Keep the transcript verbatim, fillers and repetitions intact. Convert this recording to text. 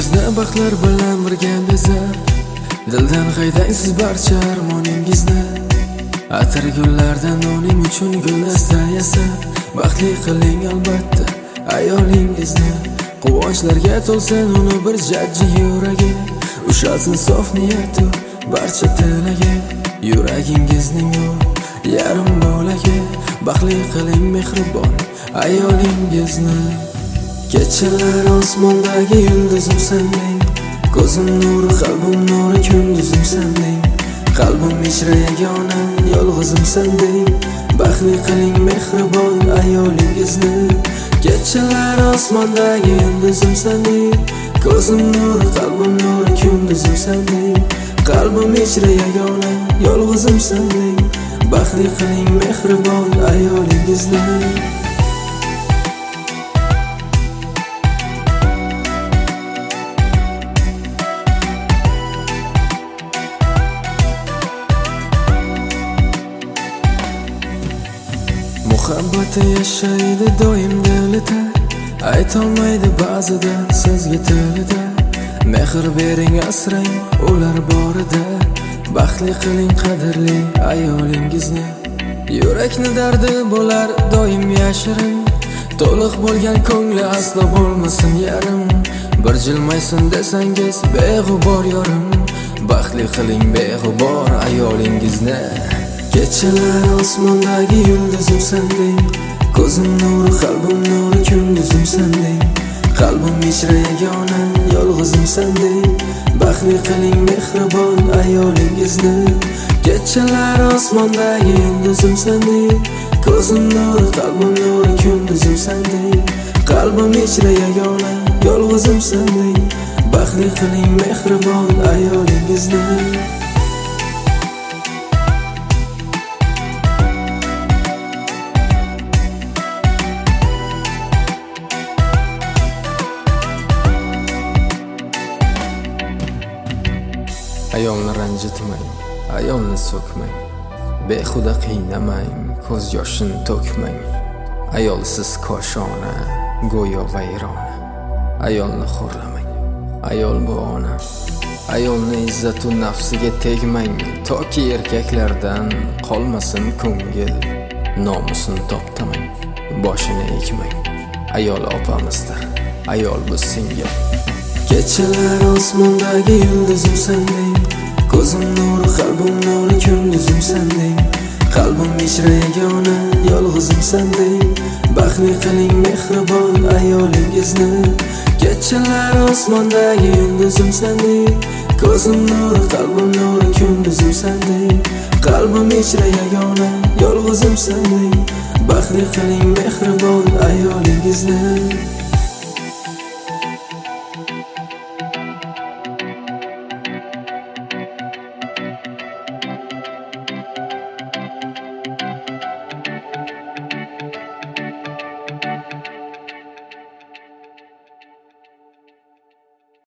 Hayotingizni baxtlar bilan birga bezab, dildan haydang siz barcha armoningizni. Atir gullardan uning uchun guldasta yasab, baxtli qiling albatta ayolingizni. Quvonchlarga to'lsin uni bir jajji yuragi, ushalsin sof niyatu barcha tilagi. Yuragingizning u yarim bo'lagi, baxtli qiling mehribon ayolingizni. Kechalar osmondagi yulduzim sending, ko'zim nuri, qalbim nuri, kunduzim sending. Qalbim ichra yagona, yolg'izim sending. Baxtli qiling mehribon ayolingizni. Kechalar osmondagi yulduzim sending, ko'zim nuri, qalbim nuri, kunduzim sending. Qalbim ichra yagona, yolg'izim sending. Baxtli qiling mehribon ayolingizni. Muhabbati yashaydi doim dilida, aytolmaydi ba'zida sizga tilida. Mehr bering asrang ular borida, baxtli qiling qadrli ayolingizni. Yurakni dardi bo'lar doim yashirin, to'liq bo'lgan ko'ngli aslo bo'lmasin yarim. Bir jilmaysin desangiz beg'ubor yorim, baxtli qiling beg'ubor ayolingizni. Kechalar osmondagi yulduzim sending, ko'zim nuri, qalbim nuri, kunduzim sending. Qalbim ichra yagona, yolg'izim sending. Baxtli qiling mehribon ayolingizni. Kechalar osmondagi yulduzim sending, ko'zim nuri, qalbim nuri, kunduzim sending. Qalbim ichra yagona, yolg'izim sending. Baxtli qiling mehribon ayolingizni. Ayolni ranjitmang, ayolni so'kmang, behuda qiynamang, ko'z yoshin to'kmang. Ayolsiz koshona, go'yo vayrona. Ayolni xo'rlamang, ayol bu ona. Ayolni izzatu nafsiga tegmang, toki erkaklardan qolmasin ko'ngil. Nomusini toptamang, boshini egmang. Ayol opamizdir, ayol bu singil. Kechalar osmondagi yulduzim sending, ko'zim nuri, qalbim nuri, kunduzim sending. Qalbim ichra yagona, yolg'izim sending. Baxtli qiling mehribon ayolingizni. Kechalar osmondagi yulduzim sending, ko'zim nuri, qalbim nuri, kunduzim sending. Qalbim ichra yagona, yolg'izim sending. Baxtli qiling mehribon ayolingizni.